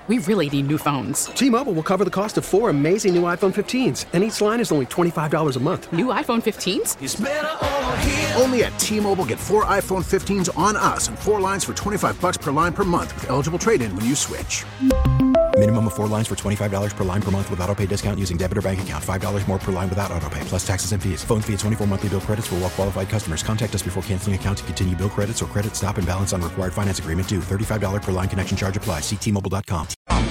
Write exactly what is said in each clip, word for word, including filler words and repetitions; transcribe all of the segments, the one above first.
we really need new phones. T-Mobile will cover the cost of four amazing new iPhone fifteens, and each line is only twenty-five dollars a month. New iPhone fifteens? It's better over here. Only at T-Mobile, get four iPhone fifteens on us and four lines for twenty-five dollars per line per month with eligible trade-in when you switch. Minimum of four lines for twenty-five dollars per line per month with autopay discount using debit or bank account. five dollars more per line without autopay, plus taxes and fees. Phone fee at twenty-four monthly bill credits for well-qualified customers. Contact us before canceling account to continue bill credits or credit stop and balance on required finance agreement due. thirty-five dollars per line connection charge applies. See T Mobile dot com.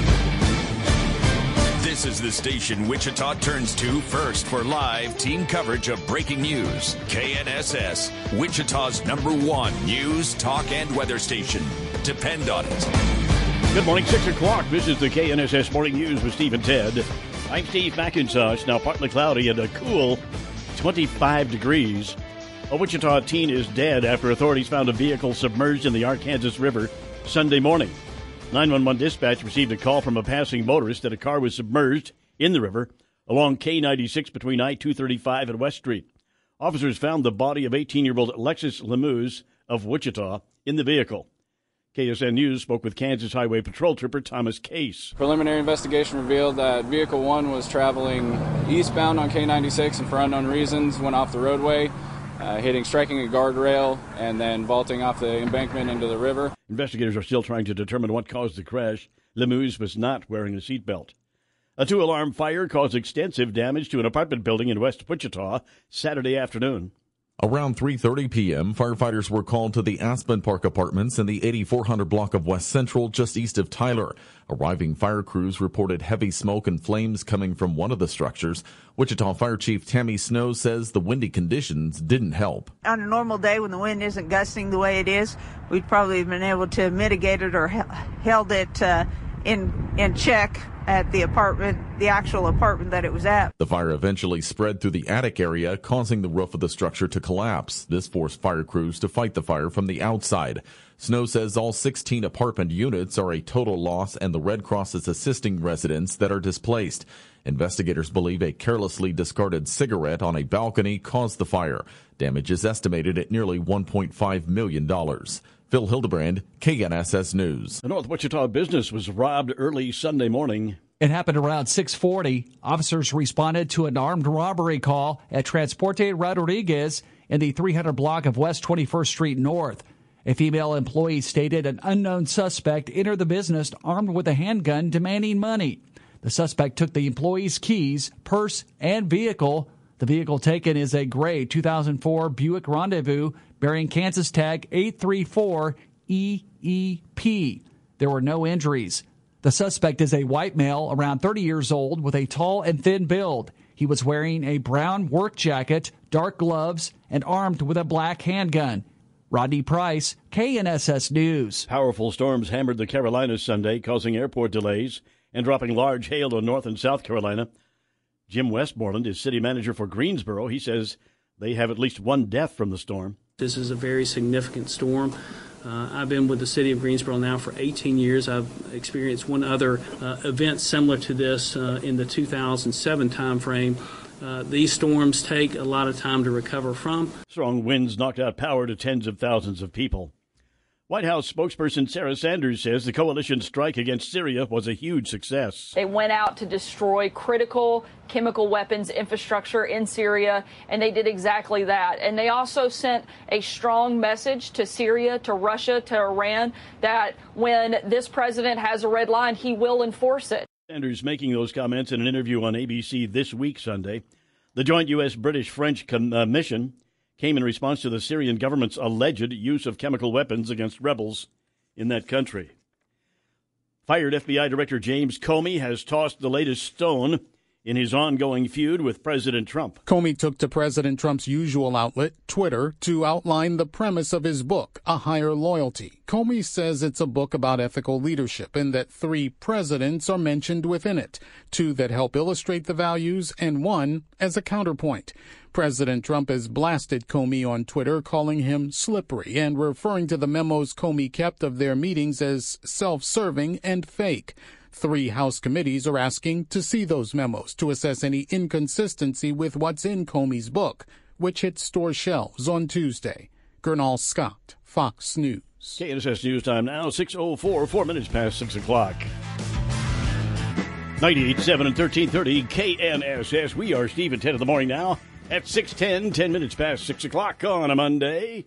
This is the station Wichita turns to first for live team coverage of breaking news. K N S S, Wichita's number one news, talk, and weather station. Depend on it. Good morning, six o'clock. This is the K N S S Morning News with Steve and Ted. I'm Steve McIntosh. Now partly cloudy and a cool twenty-five degrees. A Wichita teen is dead after authorities found a vehicle submerged in the Arkansas River Sunday morning. nine one one dispatch received a call from a passing motorist that a car was submerged in the river along K ninety-six between I two thirty-five and West Street. Officers found the body of eighteen-year-old Alexis Lemus of Wichita in the vehicle. K S N News spoke with Kansas Highway Patrol Trooper Thomas Case. Preliminary investigation revealed that Vehicle one was traveling eastbound on K ninety-six and for unknown reasons went off the roadway, uh, hitting, striking a guardrail, and then vaulting off the embankment into the river. Investigators are still trying to determine what caused the crash. Lemus was not wearing a seatbelt. A two-alarm fire caused extensive damage to an apartment building in West Wichita Saturday afternoon. Around three thirty p.m., firefighters were called to the Aspen Park Apartments in the eighty-four hundred block of West Central, just east of Tyler. Arriving fire crews reported heavy smoke and flames coming from one of the structures. Wichita Fire Chief Tammy Snow says the windy conditions didn't help. On a normal day when the wind isn't gusting the way it is, we'd probably have been able to mitigate it or held it uh, in in check at the apartment, the actual apartment that it was at. The fire eventually spread through the attic area, causing the roof of the structure to collapse. This forced fire crews to fight the fire from the outside. Snow says all sixteen apartment units are a total loss, and the Red Cross is assisting residents that are displaced. Investigators believe a carelessly discarded cigarette on a balcony caused the fire. Damage is estimated at nearly one point five million dollars. Phil Hildebrand, K N S S News. A North Wichita business was robbed early Sunday morning. It happened around six forty. Officers responded to an armed robbery call at Transporte Rodriguez in the three hundred block of West twenty-first Street North. A female employee stated an unknown suspect entered the business armed with a handgun demanding money. The suspect took the employee's keys, purse, and vehicle. The vehicle taken is a gray two thousand four Buick Rendezvous bearing Kansas tag eight three four E E P. There were no injuries. The suspect is a white male around thirty years old with a tall and thin build. He was wearing a brown work jacket, dark gloves, and armed with a black handgun. Rodney Price, K N S S News. Powerful storms hammered the Carolinas Sunday, causing airport delays and dropping large hail on North and South Carolina. Jim Westmoreland is city manager for Greensboro. He says they have at least one death from the storm. This is a very significant storm. Uh, I've been with the city of Greensboro now for eighteen years. I've experienced one other uh, event similar to this uh, in the two thousand seven timeframe. Uh, these storms take a lot of time to recover from. Strong winds knocked out power to tens of thousands of people. White House spokesperson Sarah Sanders says the coalition's strike against Syria was a huge success. They went out to destroy critical chemical weapons infrastructure in Syria, and they did exactly that. And they also sent a strong message to Syria, to Russia, to Iran, that when this president has a red line, he will enforce it. Sanders making those comments in an interview on A B C This Week Sunday. The joint U S British French mission came in response to the Syrian government's alleged use of chemical weapons against rebels in that country. Fired F B I Director James Comey has tossed the latest stone in his ongoing feud with President Trump. Comey took to President Trump's usual outlet, Twitter, to outline the premise of his book, A Higher Loyalty. Comey says it's a book about ethical leadership and that three presidents are mentioned within it, two that help illustrate the values and one as a counterpoint. President Trump has blasted Comey on Twitter, calling him slippery and referring to the memos Comey kept of their meetings as self-serving and fake. Three House committees are asking to see those memos to assess any inconsistency with what's in Comey's book, which hit store shelves on Tuesday. Gernal Scott, Fox News. K N S S News time now, six oh four, four minutes past six o'clock. ninety-eight point seven and thirteen thirty K N S S. We are Steve and Ted in the morning now at six ten, ten minutes past six o'clock on a Monday.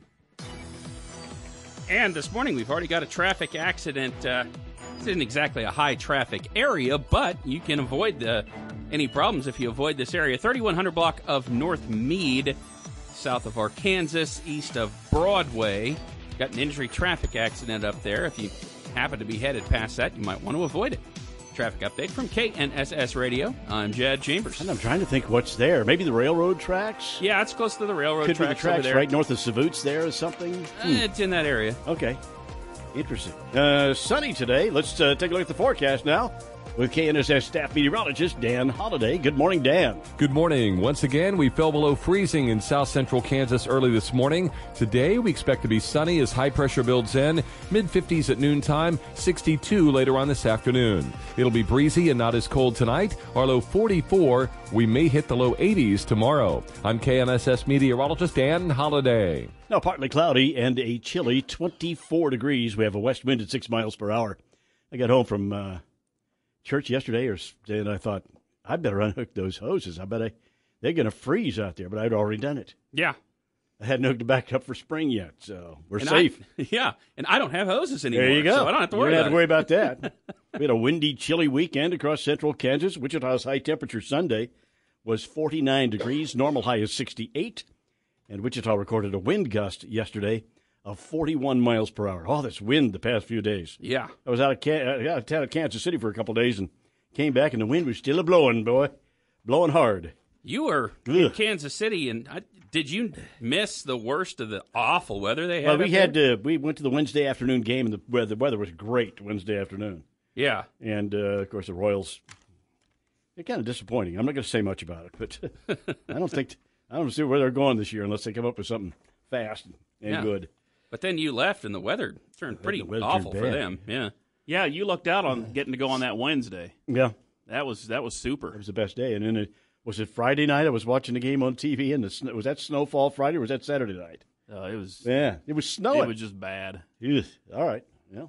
And this morning we've already got a traffic accident. Uh, this isn't exactly a high traffic area, but you can avoid the, any problems if you avoid this area. thirty-one hundred block of North Meade, south of Arkansas, east of Broadway. Got an injury traffic accident up there. If you happen to be headed past that, you might want to avoid it. Traffic update from K N S S Radio. I'm Jad Chambers. And I'm trying to think what's there. Maybe the railroad tracks? Yeah, it's close to the railroad Could tracks. be the tracks over there. right north of Savoots there or something? Uh, it's in that area. Okay. Interesting. Uh, sunny today. Let's uh, take a look at the forecast now with K N S S staff meteorologist Dan Holliday. Good morning, Dan. Good morning. Once again, we fell below freezing in south central Kansas early this morning. Today, we expect to be sunny as high pressure builds in. mid fifties at noontime, sixty-two later on this afternoon. It'll be breezy and not as cold tonight. Our low forty-four. We may hit the low eighties tomorrow. I'm K N S S meteorologist Dan Holliday. Now, partly cloudy and a chilly twenty-four degrees. We have a west wind at six miles per hour. I got home from uh, church yesterday, or and I thought, I better unhook those hoses. I bet I, they're going to freeze out there, but I'd already done it. Yeah. I hadn't hooked it back up for spring yet, so we're and safe. I, yeah, and I don't have hoses anymore. There you go. So I don't have to worry you don't about have to worry about that. We had a windy, chilly weekend across central Kansas. Wichita's high temperature Sunday was forty-nine degrees. Normal high is sixty-eight. And Wichita recorded a wind gust yesterday of forty-one miles per hour. Oh, this wind the past few days. Yeah. I was out of, Can- out of town of Kansas City for a couple of days and came back, and the wind was still a-blowing, boy. Blowing hard. You were Ugh. in Kansas City, and I, did you miss the worst of the awful weather they had? Well, we had there? uh, we went to the Wednesday afternoon game, and the weather, the weather was great Wednesday afternoon. Yeah. And, uh, of course, the Royals, they're kind of disappointing. I'm not going to say much about it, but I don't think – I don't see where they're going this year unless they come up with something fast and yeah. good. But then you left, and the weather turned pretty awful for them. Yeah, yeah. You lucked out on getting to go on that Wednesday. Yeah, that was that was super. It was the best day. And then it, was it Friday night? I was watching the game on T V, and the, was that snowfall Friday or was that Saturday night? Uh, it was. Yeah, it was snowing. It was just bad. Ugh. All right. Yeah.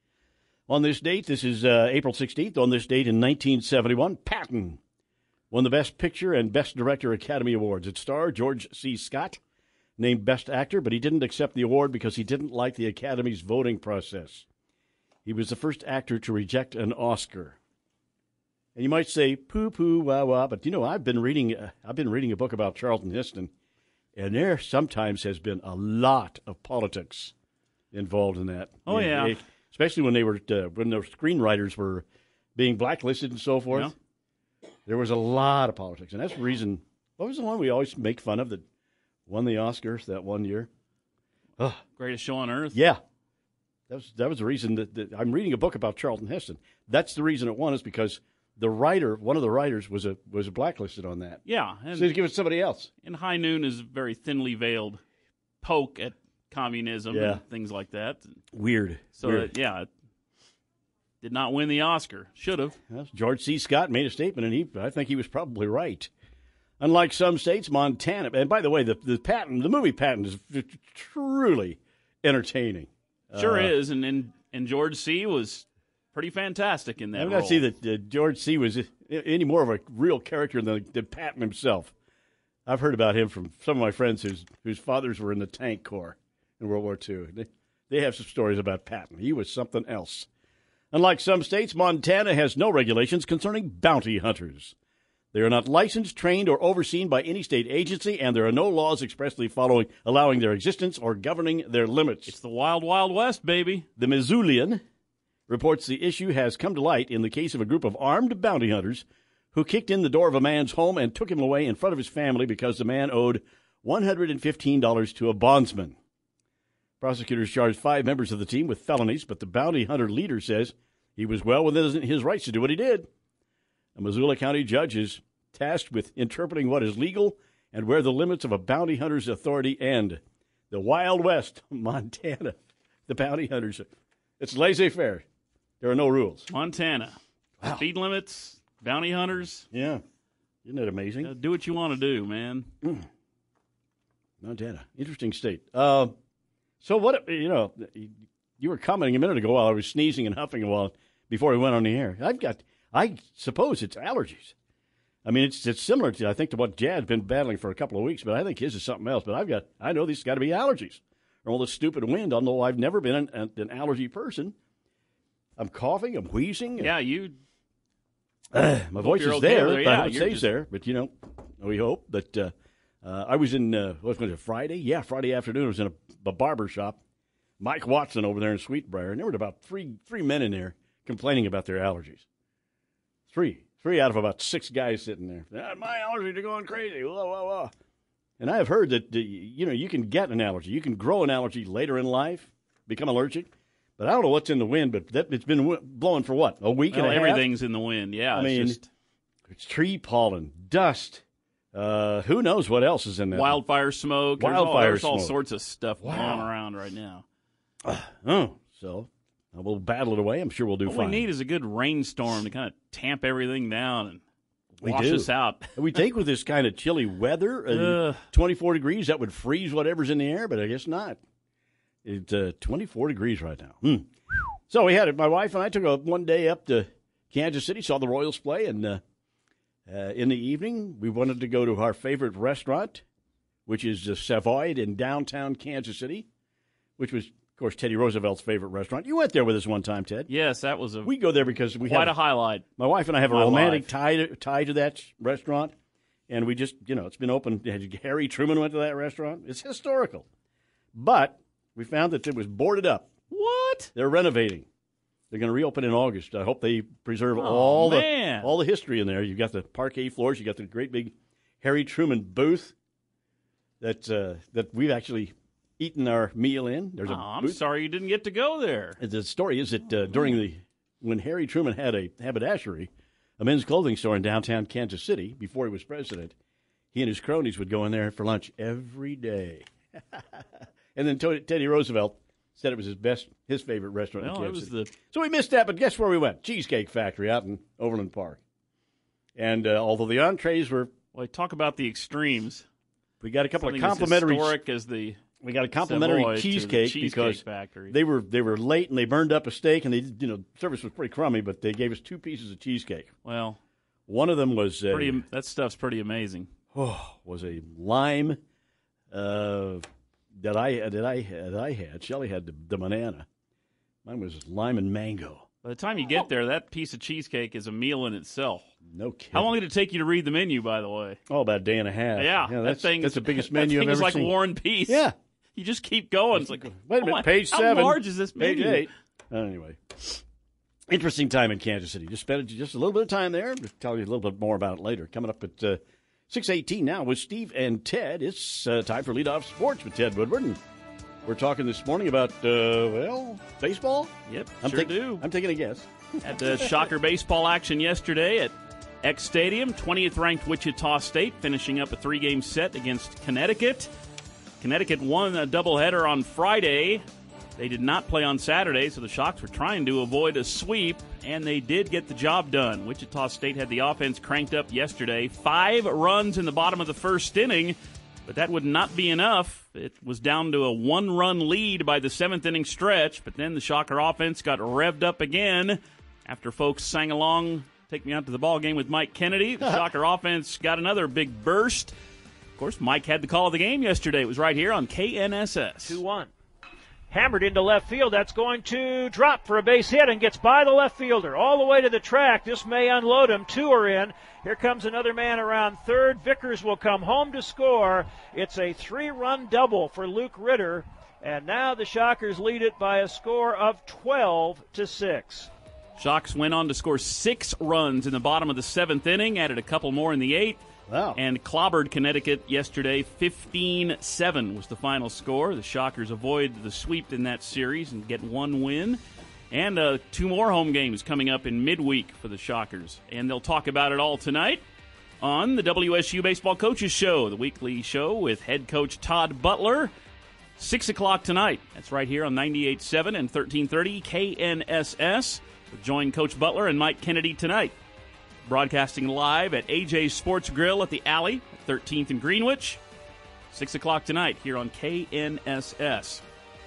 On this date, this is uh, April sixteenth. On this date in nineteen seventy-one, Patton won the Best Picture and Best Director Academy Awards. It starred George C. Scott, named Best Actor, but he didn't accept the award because he didn't like the Academy's voting process. He was the first actor to reject an Oscar. And you might say, poo-poo, wah-wah, but, you know, I've been reading uh, I've been reading a book about Charlton Heston, and there sometimes has been a lot of politics involved in that. Oh, and, yeah. It, especially when they were uh, when the screenwriters were being blacklisted and so forth. Yeah. There was a lot of politics, and that's the reason. What was the one we always make fun of that won the Oscars that one year? Oh. Greatest Show on Earth? Yeah. That was that was the reason that, that I'm reading a book about Charlton Heston. That's the reason it won, is because the writer, one of the writers, was a was blacklisted on that. Yeah. And so they give it to somebody else. And High Noon is a very thinly veiled poke at communism yeah. and things like that. Weird. So, Weird. It, yeah, it did not win the Oscar. Should have. Well, George C. Scott made a statement, and he I think he was probably right. Unlike some states, Montana, and by the way, the the Patton, the movie Patton is truly entertaining. Sure uh, is, and, and and George C. was pretty fantastic in that I'm role. not see that uh, George C. was any more of a real character than, than Patton himself. I've heard about him from some of my friends whose whose fathers were in the Tank Corps in World War Two. They, they have some stories about Patton. He was something else. Unlike some states, Montana has no regulations concerning bounty hunters. They are not licensed, trained, or overseen by any state agency, and there are no laws expressly following, allowing their existence or governing their limits. It's the wild, wild west, baby. The Missoulian reports the issue has come to light in the case of a group of armed bounty hunters who kicked in the door of a man's home and took him away in front of his family because the man owed one hundred fifteen dollars to a bondsman. Prosecutors charged five members of the team with felonies, but the bounty hunter leader says he was well within his rights to do what he did. A Missoula County judge is tasked with interpreting what is legal and where the limits of a bounty hunter's authority end. The Wild West, Montana. The bounty hunters. It's laissez-faire. There are no rules. Montana. Wow. Speed limits, bounty hunters. Yeah. Isn't that amazing? Uh, do what you want to do, man. Mm. Montana. Interesting state. Uh, so what, you know, you were commenting a minute ago while I was sneezing and huffing a while before we went on the air. I've got... I suppose it's allergies. I mean, it's it's similar to, I think, to what Jad's been battling for a couple of weeks, but I think his is something else. But I've got, I know these got to be allergies. Or all this stupid wind, although I've never been an, an, an allergy person. I'm coughing, I'm wheezing. Yeah, you. Uh, my voice is okay there, there. but Yeah, it you're stays just... there. But, you know, we hope that uh, uh, I was in, uh, what was it, Friday? Yeah, Friday afternoon. I was in a, a barber shop. Mike Watson over there in Sweetbriar, and there were about three three men in there complaining about their allergies. Three. Three out of about six guys sitting there. Ah, my allergies are going crazy. Whoa, whoa, whoa. And I have heard that, uh, you know, you can get an allergy. You can grow an allergy later in life, become allergic. But I don't know what's in the wind, but that, it's been w- blowing for what, a week well, and a half? Everything's in the wind, yeah. I it's mean, just... it's tree pollen, dust. Uh, who knows what else is in there? Wildfire smoke. Wildfire there's all, there's all smoke. sorts of stuff Wow. going around right now. Uh, oh, so uh, we'll battle it away. I'm sure we'll do what fine. we need is a good rainstorm to kind of tamp everything down and We wash do. us out. We think with this kind of chilly weather, uh, twenty-four degrees, that would freeze whatever's in the air, but I guess not. It's uh, twenty-four degrees right now. Hmm. So we had it. My wife and I took a one day up to Kansas City, saw the Royals play, and uh, uh, in the evening we wanted to go to our favorite restaurant, which is the Savoy in downtown Kansas City, which was, of course, Teddy Roosevelt's favorite restaurant. You went there with us one time, Ted. Yes, that was a we go there because we quite have a highlight. My wife and I have a My romantic life. tie to, tie to that restaurant, and we just, you know, it's been open. Harry Truman went to that restaurant. It's historical, but we found that it was boarded up. What? They're renovating. They're going to reopen in August. I hope they preserve Oh, all man. the all the history in there. You've got the parquet floors. You got the great big Harry Truman booth that uh, that we've actually eaten our meal in. There's Oh, a I'm booth. sorry you didn't get to go there. The story is that uh, during the when Harry Truman had a haberdashery, a men's clothing store in downtown Kansas City, before he was president, he and his cronies would go in there for lunch every day. And then Tony, Teddy Roosevelt said it was his best, his favorite restaurant Well, in it Kansas was City. the So we missed that, but guess where we went? Cheesecake Factory out in Overland Park. And uh, although the entrees were, well, talk about the extremes. we got a couple Something of complimentary. as historic as the We got a complimentary Savoy to the cheesecake, Cheesecake because Factory. they were they were late and they burned up a steak, and they you know service was pretty crummy, but they gave us two pieces of cheesecake. Well, one of them was a, pretty. That stuff's pretty amazing. Oh, was a lime uh, that I that I that I had. Shelley had the, the banana. Mine was lime and mango. By the time you get there, that piece of cheesecake is a meal in itself. No kidding. How long did it take you to read the menu, by the way? Oh, about a day and a half. Yeah, yeah that that's thing. that's the biggest menu that I've thing is ever like seen. War and Peace. Yeah, you just keep going. It's like, wait a minute, oh my, page how seven. large is this Page menu? eight. Anyway, interesting time in Kansas City. Just spent just a little bit of time there. Just tell you a little bit more about it later. Coming up at uh, six eighteen now with Steve and Ted. It's uh, time for Leadoff Sports with Ted Woodward. And we're talking this morning about, uh, well, baseball? Yep, I'm sure think- do. I'm taking a guess. At the Shocker baseball action yesterday at X Stadium, twentieth ranked Wichita State finishing up a three-game set against Connecticut. Connecticut won a doubleheader on Friday. They did not play on Saturday, so the Shocks were trying to avoid a sweep, and they did get the job done. Wichita State had the offense cranked up yesterday. Five runs in the bottom of the first inning, but that would not be enough. It was down to a one-run lead by the seventh inning stretch, but then the Shocker offense got revved up again after folks sang along, Take Me Out to the Ball Game with Mike Kennedy. The Shocker offense got another big burst. Of course, Mike had the call of the game yesterday. It was right here on K N S S. two one. Hammered into left field. That's going to drop for a base hit and gets by the left fielder all the way to the track. This may unload him. Two are in. Here comes another man around third. Vickers will come home to score. It's a three-run double for Luke Ritter. And now the Shockers lead it by a score of twelve to six. Shocks went on to score six runs in the bottom of the seventh inning, added a couple more in the eighth. Wow. And clobbered Connecticut yesterday. fifteen seven was the final score. The Shockers avoid the sweep in that series and get one win. And uh, two more home games coming up in midweek for the Shockers. And they'll talk about it all tonight on the W S U Baseball Coaches Show, the weekly show with head coach Todd Butler. six o'clock tonight. That's right here on ninety-eight point seven and thirteen thirty K N S S. So join Coach Butler and Mike Kennedy tonight. Broadcasting live at A J's Sports Grill at the Alley at thirteenth and Greenwich. six o'clock tonight here on K N S S.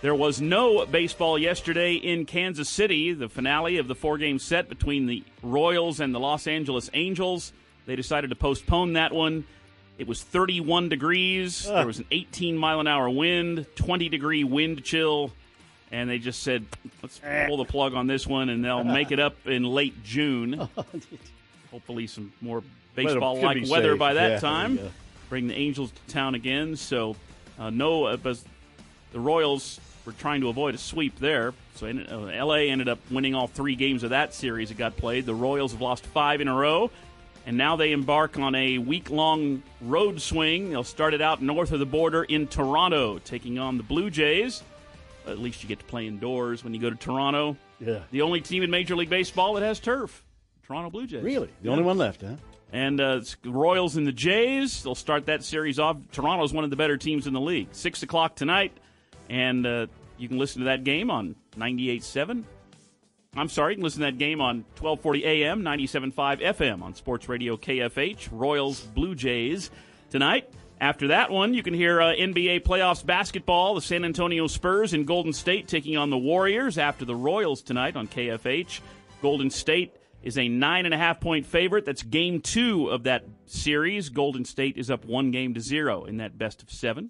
There was no baseball yesterday in Kansas City, the finale of the four-game set between the Royals and the Los Angeles Angels. They decided to postpone that one. It was thirty-one degrees. Uh. There was an eighteen mile an hour wind, twenty degree wind chill. And they just said, let's pull the plug on this one, and they'll make it up in late June. Hopefully some more baseball-like Well, weather safe. by that Yeah, time. yeah. Bring the Angels to town again. So uh, no, uh, but the Royals were trying to avoid a sweep there. So uh, L A ended up winning all three games of that series that got played. The Royals have lost five in a row. And now they embark on a week-long road swing. They'll start it out north of the border in Toronto, taking on the Blue Jays. At least you get to play indoors when you go to Toronto. Yeah. The only team in Major League Baseball that has turf, Toronto Blue Jays. Really? The Yeah. only one left, huh? And uh, it's the Royals and the Jays. They'll start that series off. Toronto's one of the better teams in the league. six o'clock tonight. And uh, you can listen to that game on ninety-eight point seven. I'm sorry, you can listen to that game on twelve forty A M, ninety-seven point five F M on Sports Radio K F H. Royals, Blue Jays tonight. After that one, you can hear uh, N B A playoffs basketball. The San Antonio Spurs and Golden State taking on the Warriors after the Royals tonight on K F H. Golden State is a nine and a half point favorite. That's game two of that series. Golden State is up one game to zero in that best of seven.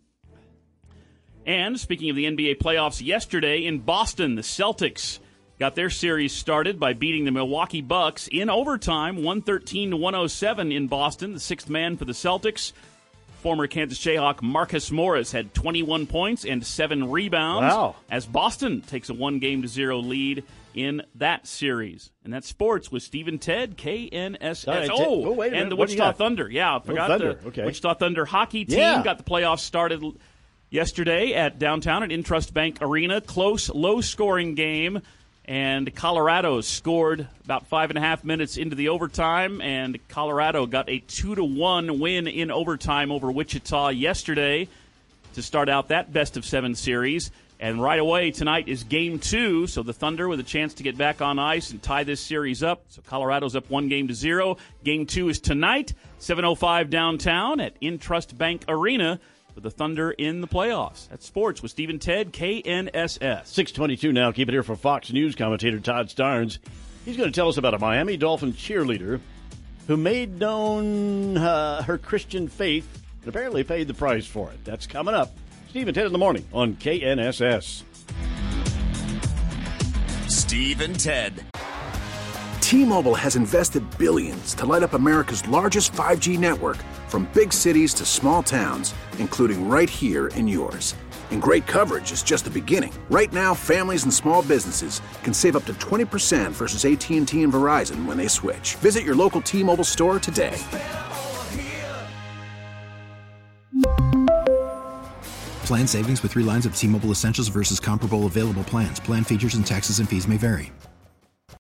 And speaking of the N B A playoffs, yesterday in Boston, the Celtics got their series started by beating the Milwaukee Bucks in overtime, one thirteen to one oh seven in Boston. The sixth man for the Celtics, former Kansas Jayhawk Marcus Morris, had twenty-one points and seven rebounds. Wow. As Boston takes a one game to zero lead in that series. And that's sports with Stephen Ted, K N S S. All right, oh, oh, wait a minute. and the What do you Wichita got? Thunder. Yeah, I forgot Thunder. the Okay. Wichita Thunder hockey team Yeah. got the playoffs started yesterday at downtown at Intrust Bank Arena. Close, low-scoring game. And Colorado scored about five and a half minutes into the overtime, and Colorado got a two to one win in overtime over Wichita yesterday to start out that best of seven series. And right away tonight is game two, so the Thunder with a chance to get back on ice and tie this series up. So Colorado's up one game to zero. Game two is tonight, seven oh five downtown at Intrust Bank Arena, with the Thunder in the playoffs. That's sports with Stephen Ted, K N S S. six twenty-two now. Keep it here for Fox News commentator Todd Starnes. He's going to tell us about a Miami Dolphin cheerleader who made known uh, her Christian faith and apparently paid the price for it. That's coming up. Stephen Ted in the morning on K N S S. Steve and Ted. T-Mobile has invested billions to light up America's largest five G network, from big cities to small towns, including right here in yours. And great coverage is just the beginning. Right now, families and small businesses can save up to twenty percent versus A T and T and Verizon when they switch. Visit your local T-Mobile store today. Plan savings with three lines of T-Mobile Essentials versus comparable available plans. Plan features and taxes and fees may vary.